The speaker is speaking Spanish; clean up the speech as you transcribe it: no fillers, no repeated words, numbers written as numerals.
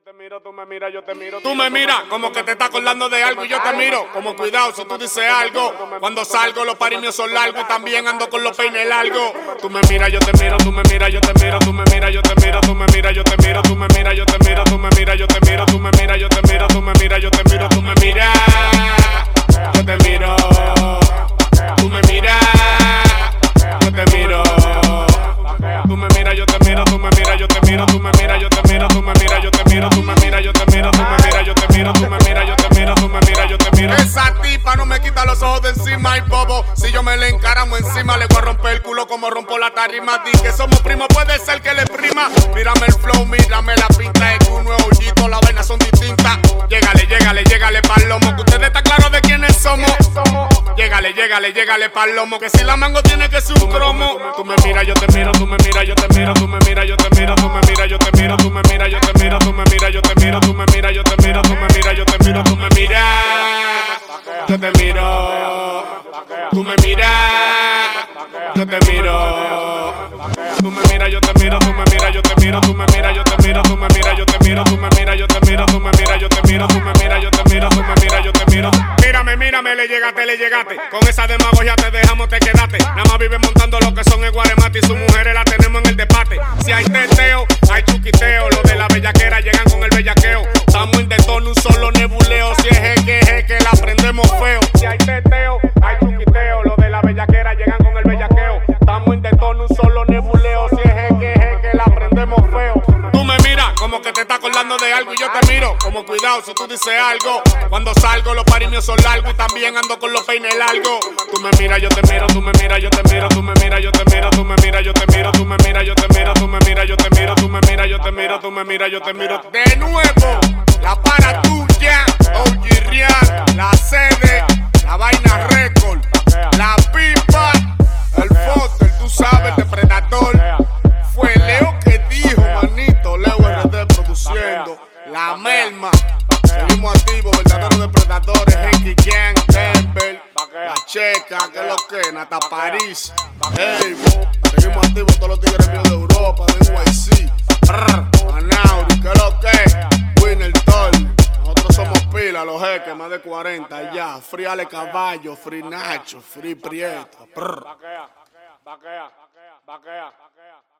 te miro, tú me miras, yo te miro. Tú me miras como que te estás acordando de algo y yo te miro como cuidado si tú dices algo. Cuando salgo los parimios son largos y también ando con los peines largos. Tú me miras, yo te miro, tú me miras, yo te miro, tú me miras, yo te miro, tú me miras, yo te miro, tú me miras, yo te miro, tú me miras, yo te miro, tú me miras, yo te miro, tú me miras, yo te miro, tú me miras, yo te miro, tú me miras, yo te miro. Tú me miras, yo te miro, tú me miras, yo te miro, tú me miras, yo te miro, tú me miras, yo te miro, tú me miras, yo te miro, tú me miras, yo te miro, tú me miras, yo te miro, tú me miras, yo te miro. Esa tipa no me quita los ojos de encima y bobo. Si yo me le encaramo encima, le voy a romper el culo como rompo la tarima. Di que somos primos, puede ser que le prima. Mírame el flow, mírame la pinta. Es que uno es hoyito, las vainas son distintas. Llégale, llégale, llégale pa'l lomo. Que ustedes están claros de quiénes somos. Llégale, llégale, llégale pa'l lomo. Que si la mango tiene que ser un cromo. Tú me miras, yo te miro, tú me miras, yo te miro, tú me miras, yo te miro, tú me miras, yo te miro, tú me miras, yo te miro, tú me miras, yo te miro, tú me miras, yo te miro, tú me miras, yo te miro, tú me miras, yo te miro, tú me miras, yo te miro, tú me miras, yo te miro, tú me miras, yo te miro, tú me miras, yo te miro, tú me miras, yo te miro, tú me miras, yo te miro, tú me miras, yo te miro, tú me miras, yo te miro, tú me miras, yo te miro. Mírame, mírame, le llegaste, le llegaste. Con esa demagogia te dejamos, te quedaste. Nada más vive montando lo que son el guaremate y sus mujeres la tenemos en el debate. Si hay teteo, hay chuquiteo. Los de la bellaquera llegan con el bellaqueo. Estamos en tono, un solo nebuleo. Si es jeque, la prendemos feo. Si hay teteo, hay chuquiteo. Los de la bellaquera llegan con el bellaqueo. Estamos en tono, un solo nebuleo. Si es jeque, la prendemos feo. Tú me miras como que te estás acordando de algo y yo te miro como cuidado si tú dices algo. Cuando salgo los parimios son largos y también ando con los peines largos. Tú me miras, yo te miro, tú me miras, yo te miro, tú me miras, yo te miro, tú me miras, yo te miro, tú me miras, yo te miro, tú me miras, yo te miro, tú me miras, yo te miro, tú me miras, yo te miro. De nuevo, la para tuya, OG Real, la sede, la vaina récord, la pipa, el Foster, tú sabes, el depredador. Fue Leo que dijo, manito, Leo RD produciendo, la merma. Seguimos activos, verdaderos depredadores, Henry Gang, Denver, la Checa, que es lo que, Nata París, hey, seguimos activos todos los tigres míos de Europa, de NYC, Manauri, que es lo que, Winner Toll, nosotros somos pila, los jeques, más de 40 ya, Free Ale Caballo, Free Nacho, Free Prieto, Vaquea.